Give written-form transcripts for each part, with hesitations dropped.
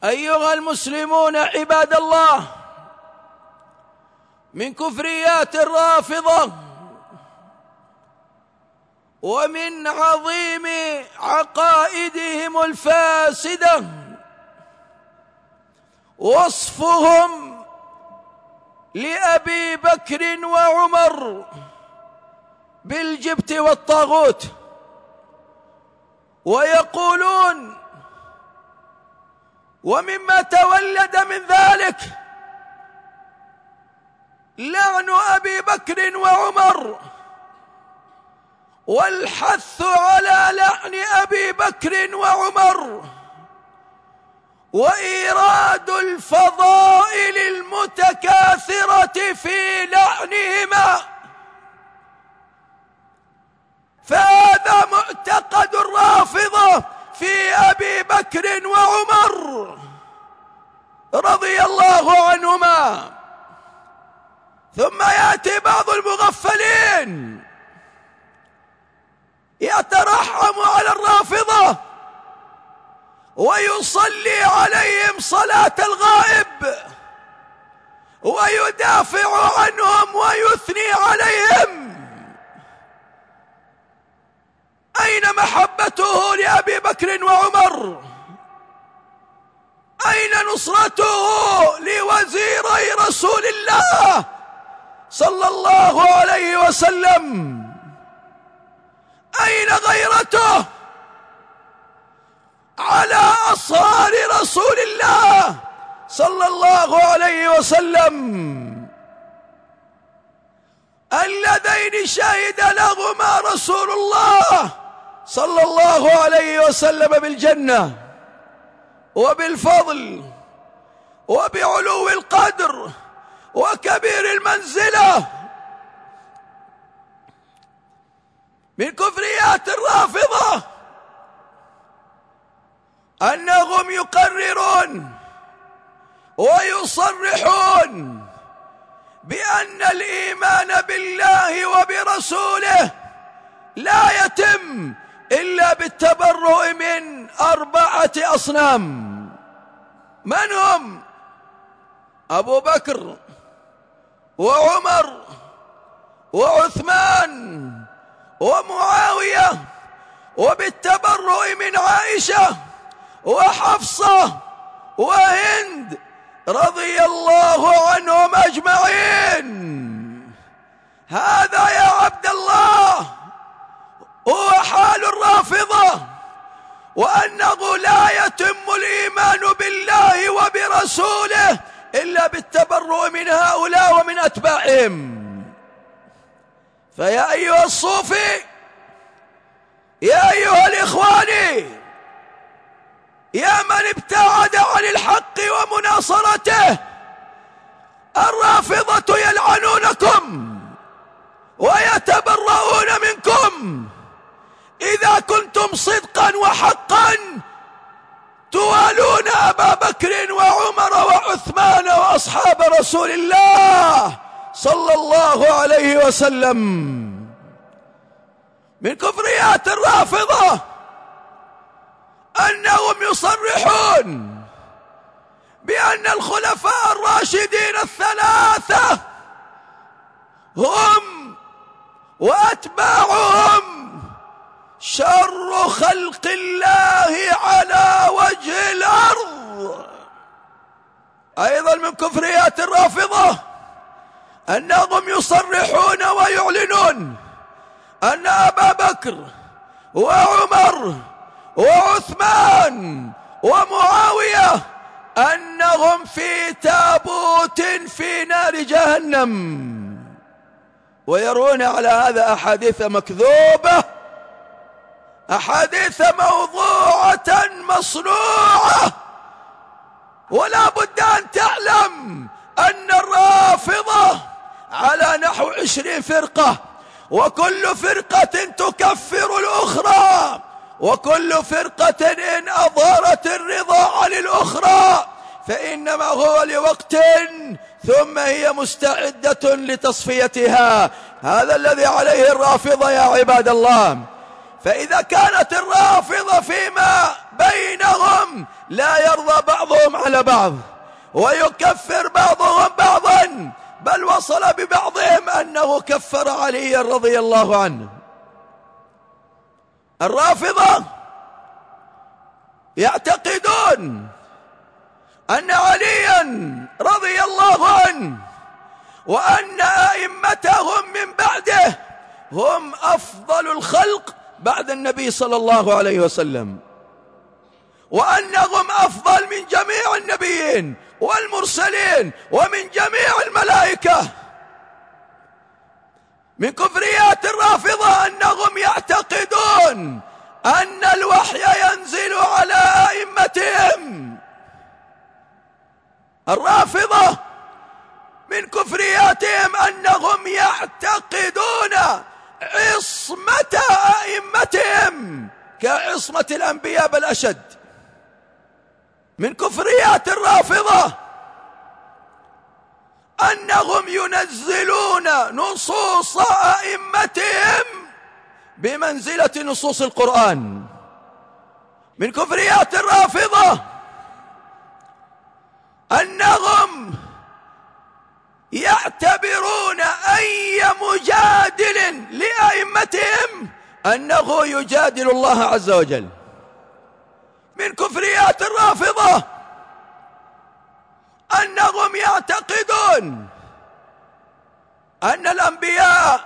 أيها المسلمون عباد الله، من كفريات الرافضة ومن عظيم عقائدهم الفاسدة وصفهم لأبي بكر وعمر بالجبت والطاغوت، ويقولون ومما تولد من ذلك لعن أبي بكر وعمر والحث على لعن أبي بكر وعمر وإيراد الفضائل المتكاثرة في لعنهما. فهذا معتقد الرافضة في أبي بكر وعمر رضي الله عنهما. ثم يأتي بعض المغفلين يترحم على الرافضة ويصلي عليهم صلاة الغائب ويدافع عنهم ويثني عليهم. أين محبته لأبي بكر وعمر؟ أين نصرته لوزيري رسول الله صلى الله عليه وسلم؟ أين غيرته على أصهار رسول الله صلى الله عليه وسلم اللذين شهد لهما رسول الله صلى الله عليه وسلم بالجنة وبالفضل وبعلو القدر وكبير المنزلة؟ من كفريات الرافضة أنهم يقررون ويصرحون بأن الإيمان بالله وبرسوله لا يتم إلا بالتبرؤ من 4 أصنام. من هم؟ أبو بكر وعمر وعثمان ومعاوية، وبالتبرؤ من عائشة وحفصة وهند رضي الله عنهم أجمعين. هذا يا عبد الله هو حال الرافضة، وأنه لا يتم الإيمان بالله وبرسوله إلا بالتبرؤ من هؤلاء ومن أتباعهم. فيا أيها الصوفي، يا أيها الإخواني، يا من ابتعد عن الحق ومناصرته، الرافضة يلعنونكم ويتبرؤون منكم إذا كنتم صدقا وحقا توالون أبا بكر وعمر وعثمان وأصحاب رسول الله صلى الله عليه وسلم. من كفريات الرافضة أنهم يصرحون بأن الخلفاء الراشدين ال3 هم وأتباعهم شر خلق الله على وجه الأرض. أيضا من كفريات الرافضة أنهم يصرحون ويعلنون أن أبا بكر وعمر وعثمان ومعاوية أنهم في تابوت في نار جهنم، ويرون على هذا أحاديث مكذوبة، أحاديث موضوعة مصنوعة. ولا بد أن تعلم أن الرافضة على نحو 20 فرقة، وكل فرقة تكفر الأخرى، وكل فرقة إن أظهرت الرضا عن الأخرى فإنما هو لوقت ثم هي مستعدة لتصفيتها. هذا الذي عليه الرافضة يا عباد الله. فإذا كانت الرافضة فيما بينهم لا يرضى بعضهم على بعض، ويكفر بعضهم بعضا، بل وصل ببعضهم أنه كفر عليا رضي الله عنه. الرافضة يعتقدون أن عليا رضي الله عنه وأن أئمتهم من بعده هم أفضل الخلق بعد النبي صلى الله عليه وسلم، وأنهم أفضل من جميع النبيين والمرسلين ومن جميع الملائكة. من كفريات الرافضة أنهم يعتقدون أن الوحي ينزل على أئمتهم. الرافضة من كفرياتهم أنهم يعتقدون عصمة أئمتهم كعصمة الأنبياء بل أشد. من كفريات الرافضة أنهم ينزلون نصوص أئمتهم بمنزلة نصوص القرآن. من كفريات الرافضة أنهم يعتبرون أي مجادل لأئمتهم أنه يجادل الله عز وجل. من كفريات الرافضة أنهم يعتقدون أن الأنبياء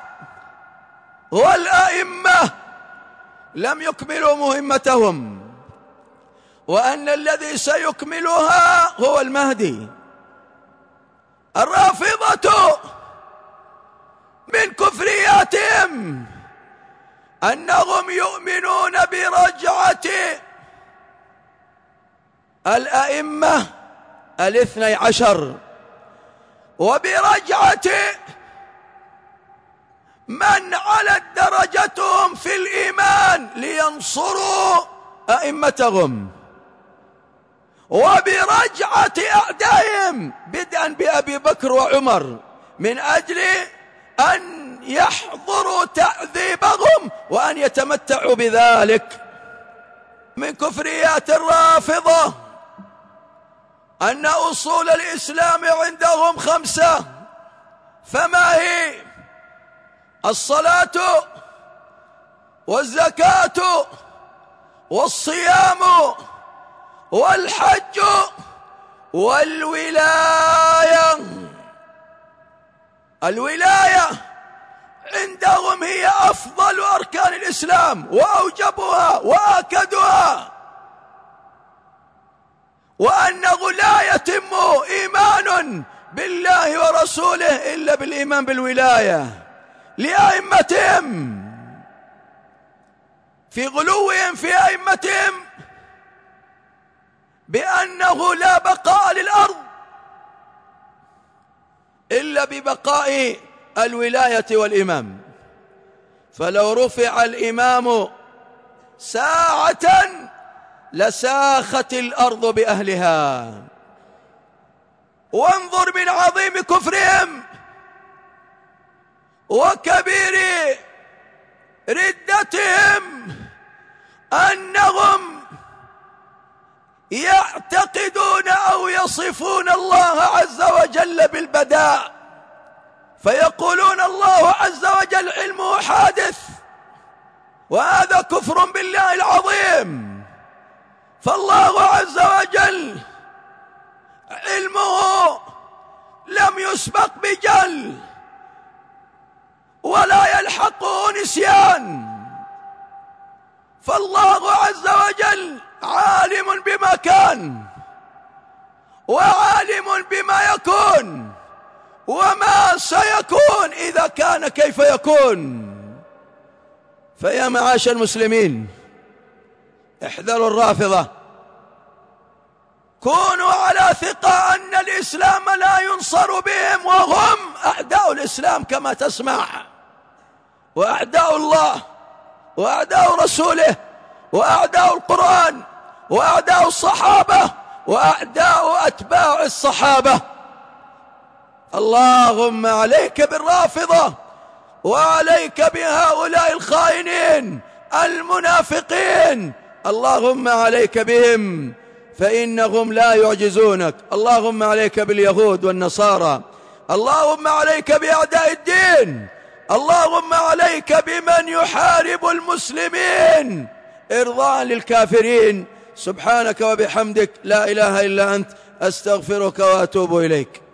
والأئمة لم يكملوا مهمتهم، وأن الذي سيكملها هو المهدي. الرافضة من كفرياتهم أنهم يؤمنون برجعة الأئمة 12 وبرجعة من علت درجتهم في الإيمان لينصروا أئمتهم، وبرجعة أعدائهم بدءا بأبي بكر وعمر من أجل أن يحضروا تعذيبهم وأن يتمتعوا بذلك. من كفريات الرافضة أن أصول الإسلام عندهم 5، فما هي؟ الصلاة والزكاة والصيام والحج والولاية. الولاية عندهم هي أفضل أركان الإسلام وأوجبها وآكدها، وأنه لا يتم إيمان بالله ورسوله إلا بالإيمان بالولاية لأئمتهم. في غلوهم في أئمتهم بأنه لا بقاء للأرض إلا ببقاء الولاية والإمام، فلو رفع الإمام ساعة لساخت الأرض بأهلها. وانظر من عظيم كفرهم وكبير ردتهم أنهم يعتقدون أو يصفون الله عز وجل بالبداء، فيقولون الله عز وجل علمه حادث، وهذا كفر بالله العظيم. فالله عز وجل علمه لم يسبق بجل ولا يلحقه نسيان، فالله عز وجل عالم بما كان وعالم بما يكون وما سيكون إذا كان كيف يكون. فيا معاشر المسلمين، احذروا الرافضة، كونوا على ثقة أن الإسلام لا ينصر بهم، وهم أعداء الإسلام كما تسمع، وأعداء الله وأعداء رسوله وأعداء القرآن وأعداء الصحابة وأعداء أتباع الصحابة. اللهم عليك بالرافضة وعليك بهؤلاء الخائنين المنافقين، اللهم عليك بهم، فإنهم لا يعجزونك. اللهم عليك باليهود والنصارى، اللهم عليك بأعداء الدين، اللهم عليك بمن يحارب المسلمين إرضاء للكافرين. سبحانك وبحمدك، لا إله إلا أنت، أستغفرك وأتوب إليك.